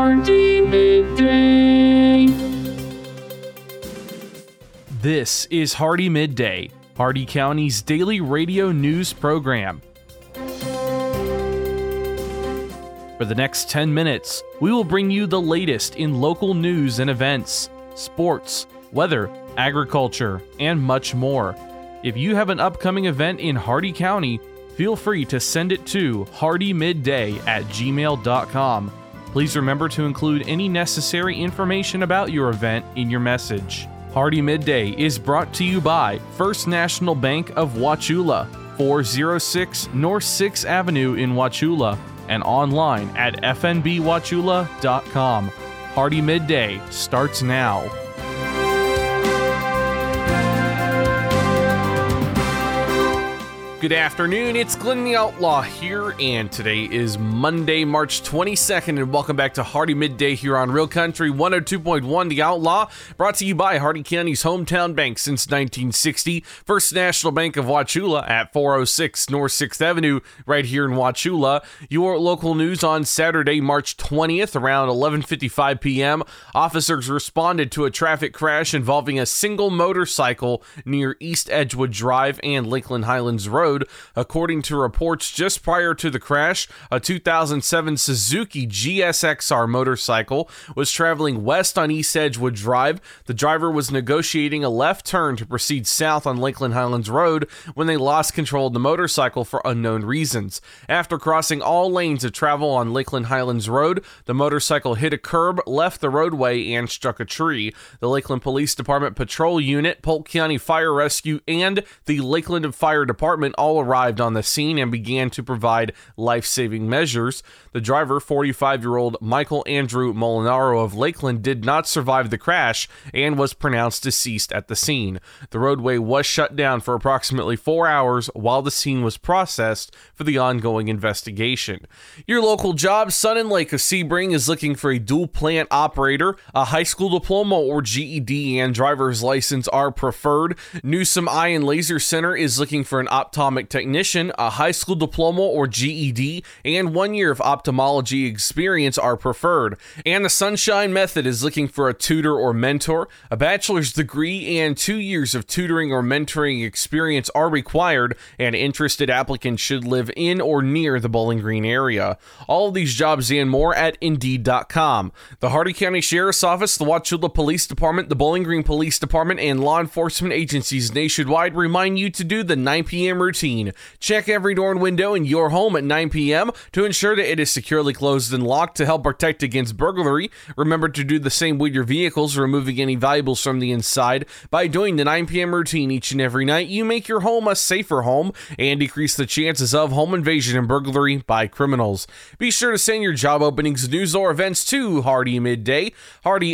Hardy Midday. This is Hardy Midday, Hardy County's daily radio news program. For the next 10 minutes, we will bring you the latest in local news and events, sports, weather, agriculture, and much more. If you have an upcoming event in Hardy County, feel free to send it to hardymidday@gmail.com. Please remember to include any necessary information about your event in your message. Hardy Midday is brought to you by First National Bank of Wauchula, 406 North 6th Avenue in Wauchula, and online at fnbwauchula.com. Hardy Midday starts now. Good afternoon, it's Glenn the Outlaw here, and today is Monday, March 22nd, and welcome back to Hardy Midday here on Real Country 102.1 The Outlaw, brought to you by Hardy County's hometown bank since 1960, First National Bank of Wauchula at 406 North 6th Avenue, right here in Wauchula. Your local news on Saturday, March 20th, around 11:55 p.m., officers responded to a traffic crash involving a single motorcycle near East Edgewood Drive and Lakeland Highlands Road. According to reports, just prior to the crash, a 2007 Suzuki GSXR motorcycle was traveling west on East Edgewood Drive. The driver was negotiating a left turn to proceed south on Lakeland Highlands Road when they lost control of the motorcycle for unknown reasons. After crossing all lanes of travel on Lakeland Highlands Road, the motorcycle hit a curb, left the roadway, and struck a tree. The Lakeland Police Department Patrol Unit, Polk County Fire Rescue, and the Lakeland Fire Department all arrived on the scene and began to provide life-saving measures. The driver, 45-year-old Michael Andrew Molinaro of Lakeland, did not survive the crash and was pronounced deceased at the scene. The roadway was shut down for approximately 4 hours while the scene was processed for the ongoing investigation. Your local job, Sun and Lake of Sebring, is looking for a dual plant operator. A high school diploma or GED and driver's license are preferred. Newsom Eye and Laser Center is looking for an optometrist technician. A high school diploma or GED and 1 year of ophthalmology experience are preferred. And the Sunshine Method is looking for a tutor or mentor. A bachelor's degree and 2 years of tutoring or mentoring experience are required, and interested applicants should live in or near the Bowling Green area. All of these jobs and more at Indeed.com. The Hardy County Sheriff's Office, the Wauchula Police Department, the Bowling Green Police Department, and law enforcement agencies nationwide remind you to do the 9 p.m. routine. Check every door and window in your home at 9 p.m. to ensure that it is securely closed and locked to help protect against burglary. Remember to do the same with your vehicles, removing any valuables from the inside. By doing the 9 p.m. routine each and every night, you make your home a safer home and decrease the chances of home invasion and burglary by criminals. Be sure to send your job openings, news, or events to Hardy Midday, Hardy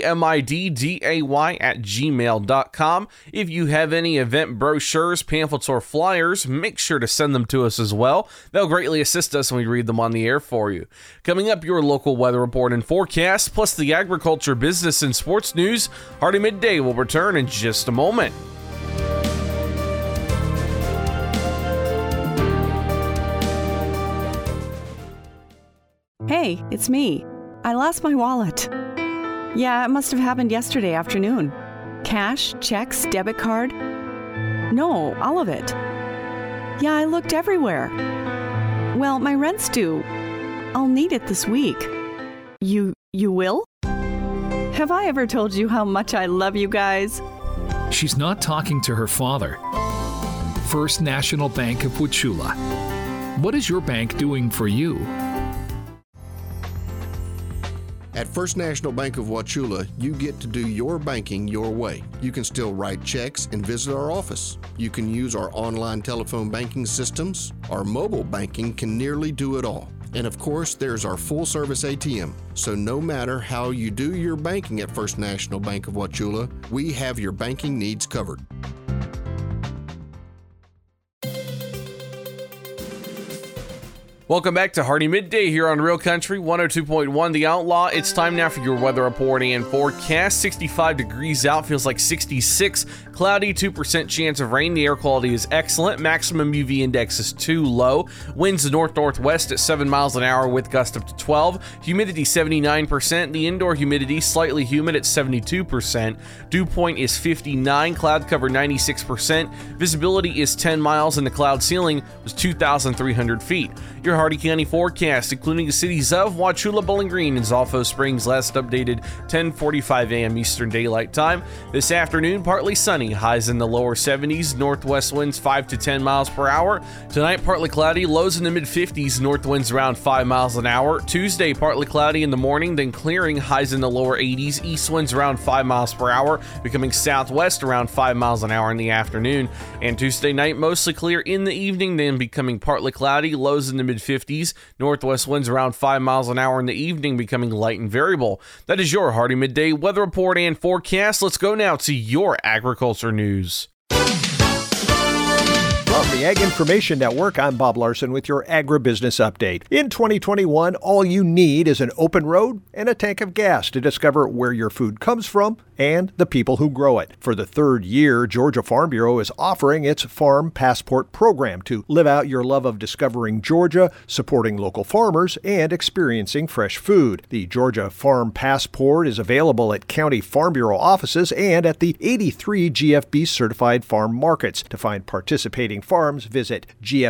MIDDAY at gmail.com. If you have any event brochures, pamphlets, or flyers, make sure to send them to us as well. They'll greatly assist us when we read them on the air for you. Coming up, your local weather report and forecast, plus the agriculture, business, and sports news. Hardy Midday will return in just a moment. Hey, it's me. I lost my wallet. Yeah, it must have happened yesterday afternoon. Cash, checks, debit card. No, all of it. Yeah, I looked everywhere. Well, my rent's due. I'll need it this week. You will? Have I ever told you how much I love you guys? She's not talking to her father. First National Bank of Wauchula. What is your bank doing for you? At First National Bank of Wauchula, you get to do your banking your way. You can still write checks and visit our office. You can use our online telephone banking systems. Our mobile banking can nearly do it all. And of course, there's our full-service ATM. So no matter how you do your banking at First National Bank of Wauchula, we have your banking needs covered. Welcome back to Hardy Midday here on Real Country 102.1 The Outlaw. It's time now for your weather report and forecast. 65 degrees out, feels like 66. Cloudy, 2% chance of rain. The air quality is excellent. Maximum UV index is too low. Winds north-northwest at 7 miles an hour with gusts up to 12. Humidity 79%. The indoor humidity slightly humid at 72%. Dew point is 59. Cloud cover 96%. Visibility is 10 miles and the cloud ceiling was 2,300 feet. Your Hardy County forecast, including the cities of Wauchula, Bowling Green, and Zolfo Springs, last updated 10:45 a.m. Eastern Daylight Time. This afternoon, partly sunny, highs in the lower 70s, northwest winds 5 to 10 miles per hour. Tonight, partly cloudy, lows in the mid-50s, north winds around 5 miles an hour. Tuesday, partly cloudy in the morning, then clearing, highs in the lower 80s, east winds around 5 miles per hour, becoming southwest around 5 miles an hour in the afternoon. And Tuesday night, mostly clear in the evening, then becoming partly cloudy, lows in the mid-50s, northwest winds around 5 miles an hour in the evening, becoming light and variable. That is your Hardy Midday weather report and forecast. Let's go now to your agriculture news. From the Ag Information Network, I'm Bob Larson with your agribusiness update. In 2021, all you need is an open road and a tank of gas to discover where your food comes from and the people who grow it. For the third year, Georgia Farm Bureau is offering its Farm Passport program to live out your love of discovering Georgia, supporting local farmers, and experiencing fresh food. The Georgia Farm Passport is available at County Farm Bureau offices and at the 83 GFB certified farm markets. To find participating farms, visit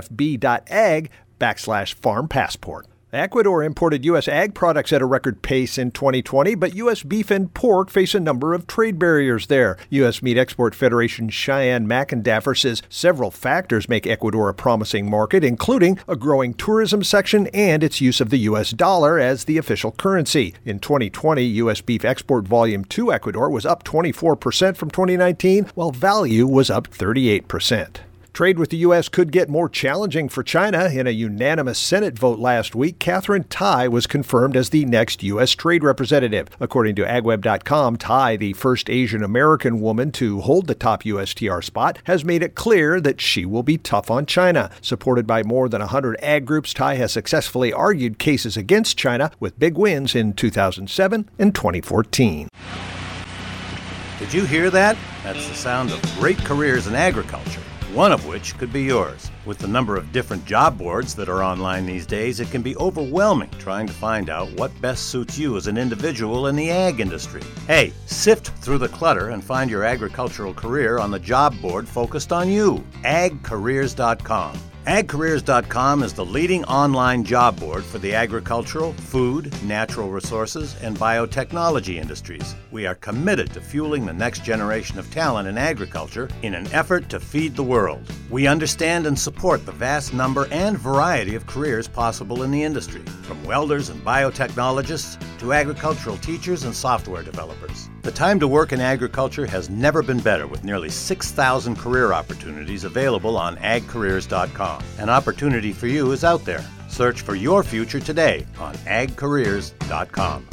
gfb.ag/farm passport. Ecuador imported U.S. ag products at a record pace in 2020, but U.S. beef and pork face a number of trade barriers there. U.S. Meat Export Federation Cheyenne McEndaffer says several factors make Ecuador a promising market, including a growing tourism section and its use of the U.S. dollar as the official currency. In 2020, U.S. beef export volume to Ecuador was up 24% from 2019, while value was up 38%. Trade with the U.S. could get more challenging for China. In a unanimous Senate vote last week, Katherine Tai was confirmed as the next U.S. trade representative. According to agweb.com, Tai, the first Asian American woman to hold the top USTR spot, has made it clear that she will be tough on China. Supported by more than 100 ag groups, Tai has successfully argued cases against China with big wins in 2007 and 2014. Did you hear that? That's the sound of great careers in agriculture, one of which could be yours. With the number of different job boards that are online these days, it can be overwhelming trying to find out what best suits you as an individual in the ag industry. Hey, sift through the clutter and find your agricultural career on the job board focused on you, agcareers.com. AgCareers.com is the leading online job board for the agricultural, food, natural resources, and biotechnology industries. We are committed to fueling the next generation of talent in agriculture in an effort to feed the world. We understand and support the vast number and variety of careers possible in the industry, from welders and biotechnologists to agricultural teachers and software developers. The time to work in agriculture has never been better, with nearly 6,000 career opportunities available on agcareers.com. An opportunity for you is out there. Search for your future today on agcareers.com.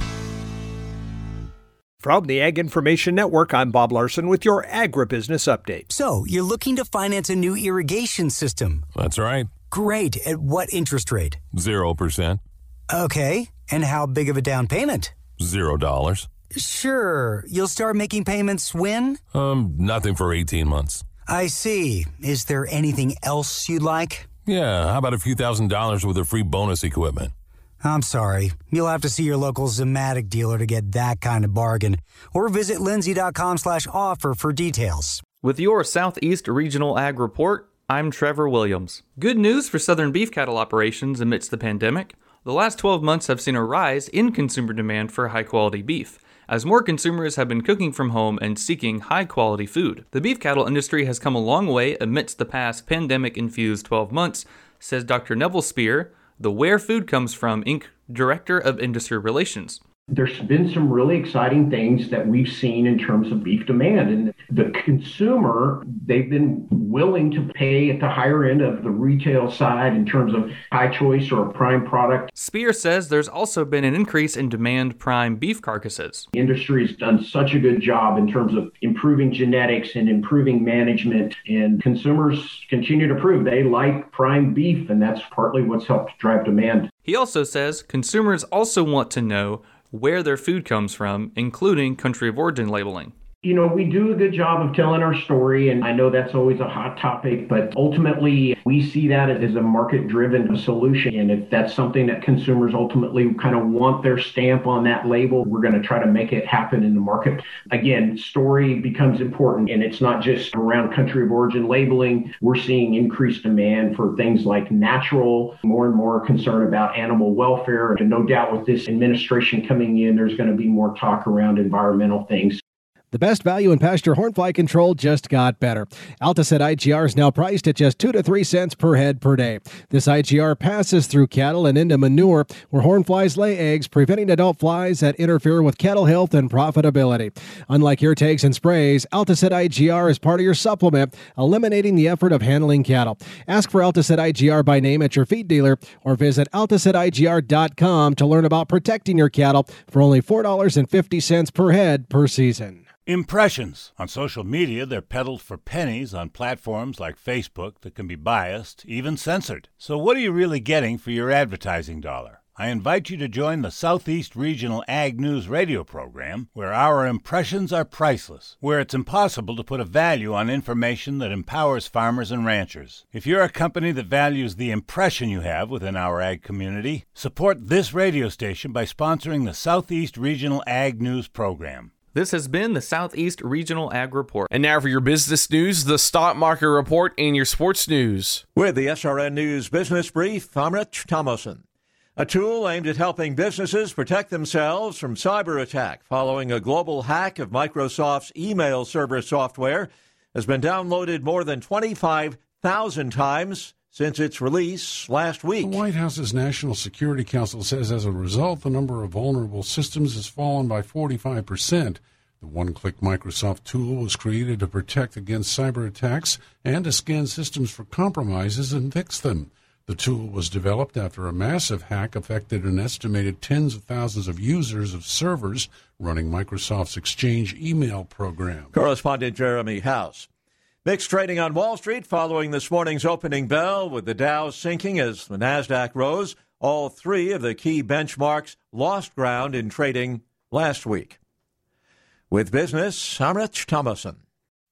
From the Ag Information Network, I'm Bob Larson with your agribusiness update. So, you're looking to finance a new irrigation system. That's right. Great. At what interest rate? 0%. Okay. And how big of a down payment? $0. Sure. You'll start making payments when? Nothing for 18 months. I see. Is there anything else you'd like? Yeah, how about a few $1,000s with a free bonus equipment? I'm sorry. You'll have to see your local Zematic dealer to get that kind of bargain. Or visit lindsay.com/offer for details. With your Southeast Regional Ag Report, I'm Trevor Williams. Good news for Southern beef cattle operations amidst the pandemic. The last 12 months have seen a rise in consumer demand for high-quality beef, as more consumers have been cooking from home and seeking high-quality food. The beef cattle industry has come a long way amidst the past pandemic-infused 12 months, says Dr. Neville Spear, the Where Food Comes From, Inc. Director of Industry Relations. There's been some really exciting things that we've seen in terms of beef demand. And the consumer, they've been willing to pay at the higher end of the retail side in terms of high choice or a prime product. Spear says there's also been an increase in demand prime beef carcasses. The industry has done such a good job in terms of improving genetics and improving management, and consumers continue to prove they like prime beef, and that's partly what's helped drive demand. He also says consumers also want to know where their food comes from, including country of origin labeling. You know, we do a good job of telling our story, and I know that's always a hot topic, but ultimately we see that as a market-driven solution. And if that's something that consumers ultimately kind of want their stamp on that label, we're going to try to make it happen in the market. Again, story becomes important, and it's not just around country of origin labeling. We're seeing increased demand for things like natural, more and more concern about animal welfare. And no doubt with this administration coming in, there's going to be more talk around environmental things. The best value in pasture hornfly control just got better. Alticet IGR is now priced at just 2 to 3 cents per head per day. This IGR passes through cattle and into manure where hornflies lay eggs, preventing adult flies that interfere with cattle health and profitability. Unlike ear tags and sprays, Alticet IGR is part of your supplement, eliminating the effort of handling cattle. Ask for Alticet IGR by name at your feed dealer or visit AlticetIGR.com to learn about protecting your cattle for only $4.50 per head per season. Impressions. On social media, they're peddled for pennies on platforms like Facebook that can be biased, even censored. So what are you really getting for your advertising dollar? I invite you to join the Southeast Regional Ag News radio program, where our impressions are priceless, where it's impossible to put a value on information that empowers farmers and ranchers. If you're a company that values the impression you have within our ag community, support this radio station by sponsoring the Southeast Regional Ag News program. This has been the Southeast Regional Ag Report. And now for your business news, the stock market report, and your sports news. With the SRN News Business Brief, I'm Rich Thomason. A tool aimed at helping businesses protect themselves from cyber attack following a global hack of Microsoft's email server software has been downloaded more than 25,000 times since its release last week. The White House's National Security Council says as a result, the number of vulnerable systems has fallen by 45%. The one-click Microsoft tool was created to protect against cyber attacks and to scan systems for compromises and fix them. The tool was developed after a massive hack affected an estimated tens of thousands of users of servers running Microsoft's Exchange email program. Correspondent Jeremy House. Mixed trading on Wall Street following this morning's opening bell, with the Dow sinking as the Nasdaq rose. All three of the key benchmarks lost ground in trading last week. With business, I'm Rich Thomason.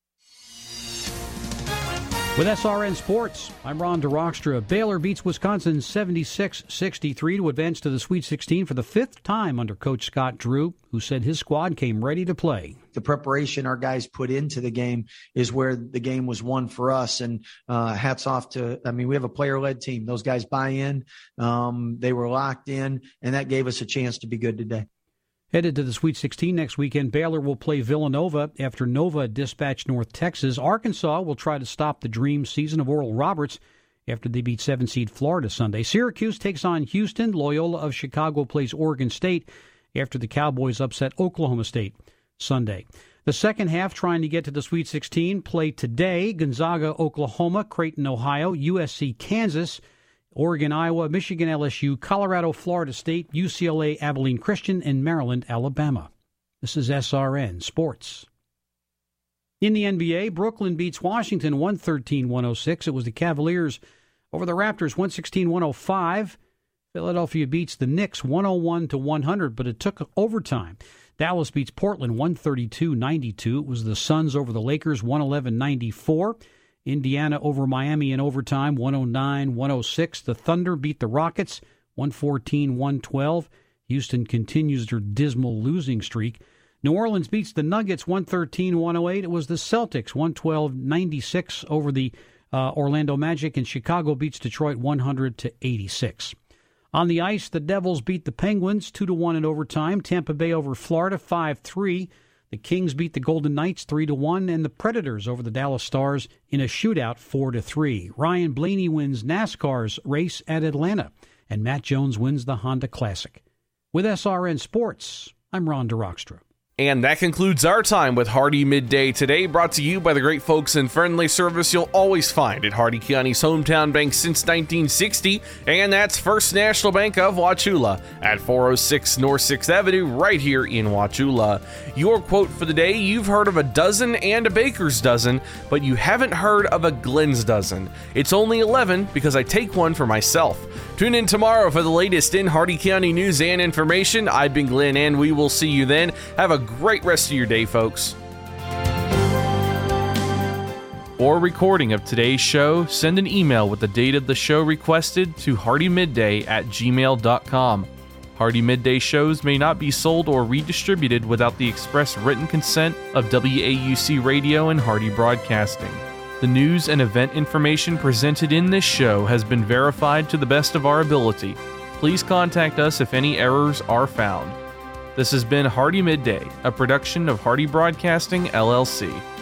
With SRN Sports, I'm Ron DeRockstra. Baylor beats Wisconsin 76-63 to advance to the Sweet 16 for the fifth time under Coach Scott Drew, who said his squad came ready to play. The preparation our guys put into the game is where the game was won for us. And hats off to, we have a player-led team. Those guys buy in. They were locked in, and that gave us a chance to be good today. Headed to the Sweet 16 next weekend, Baylor will play Villanova after Nova dispatched North Texas. Arkansas will try to stop the dream season of Oral Roberts after they beat 7-seed Florida Sunday. Syracuse takes on Houston. Loyola of Chicago plays Oregon State after the Cowboys upset Oklahoma State Sunday. The second half, trying to get to the Sweet 16, play today. Gonzaga, Oklahoma, Creighton, Ohio, USC, Kansas, Oregon, Iowa, Michigan, LSU, Colorado, Florida State, UCLA, Abilene Christian, and Maryland, Alabama. This is SRN Sports. In the NBA, Brooklyn beats Washington 113-106. It was the Cavaliers over the Raptors 116-105. Philadelphia beats the Knicks 101-100, but it took overtime. Dallas beats Portland 132-92. It was the Suns over the Lakers 111-94. Indiana over Miami in overtime, 109-106. The Thunder beat the Rockets, 114-112. Houston continues their dismal losing streak. New Orleans beats the Nuggets, 113-108. It was the Celtics, 112-96 over the Orlando Magic, and Chicago beats Detroit 100-86. On the ice, the Devils beat the Penguins 2-1 in overtime. Tampa Bay over Florida, 5-3. The Kings beat the Golden Knights 3-1, and the Predators over the Dallas Stars in a shootout 4-3. Ryan Blaney wins NASCAR's race at Atlanta, and Matt Jones wins the Honda Classic. With SRN Sports, I'm Ron DeRockstra. And that concludes our time with Hardee Midday today, brought to you by the great folks and friendly service you'll always find at Hardee County's hometown bank since 1960, and that's First National Bank of Wauchula at 406 North 6th Avenue right here in Wauchula. Your quote for the day: you've heard of a dozen and a baker's dozen, but you haven't heard of a Glenn's dozen. It's only 11 because I take one for myself. Tune in tomorrow for the latest in Hardee County news and information. I've been Glenn, and we will see you then. Have a great rest of your day, folks. For a recording of today's show, send an email with the date of the show requested to hardeemidday@gmail.com. Hardee Midday shows may not be sold or redistributed without the express written consent of WAUC Radio and Hardee Broadcasting. The news and event information presented in this show has been verified to the best of our ability. Please contact us if any errors are found. This has been Hardee Midday, a production of Hardee Broadcasting, LLC.